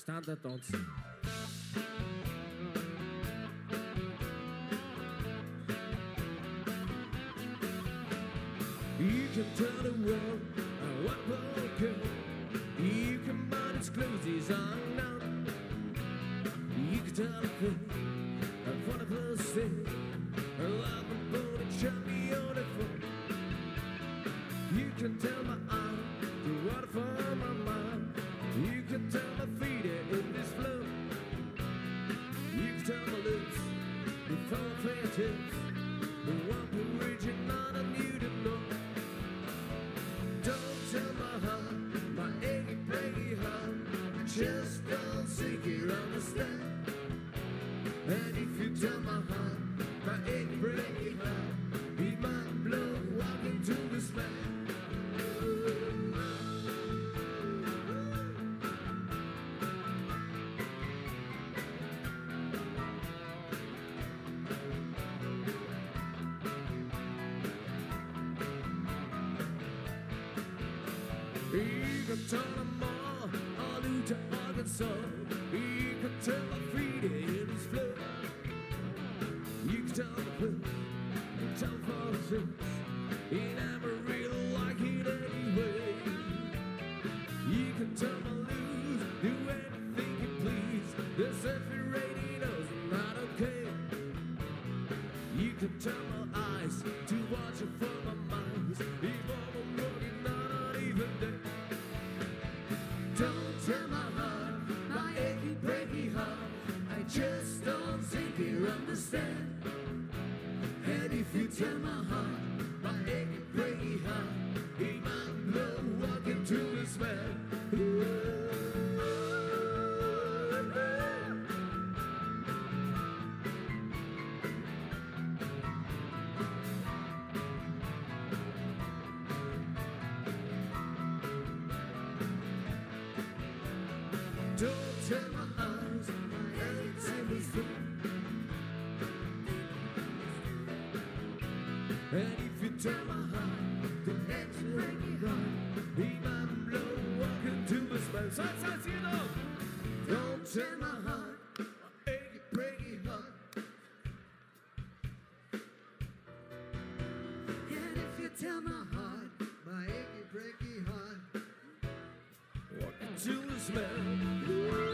standarddanse. You can tell the world what will go. You can buy its clothes is unknown. You can tell the thing what a person. Love and bone should be on the phone. You can tell my eye the water from my mind. You can tell my feet in this flow. You can tell my lips before my fingertips. The one who reaching on a new to know. Don't tell my heart, my achy breaky heart. Just don't think you understand. And if you tell my heart, my achy breaky heart, he might blow walking to this man. You can turn them all to Arkansas. You can tell my feet in his flow. You can tell the pills and tell for the things. He never really like it anyway. You can tell my lose, do anything you please. The selfie rating knows I'm not okay. You can tell my eyes to watch it from my mind. Even I'm working on an even day. Don't tell my heart, my achy breaky heart. I just don't think you understand. And if you tell my heart, my achy breaky heart, he might blow walking to this man. Don't tell my eyes, it's in his foot. And if you tell my heart, the next breaky heart, he might blow walking to his man. Side, you know. Don't tell my heart, my achy breaky heart. And if you tell my heart, my achy breaky heart, walking to his man.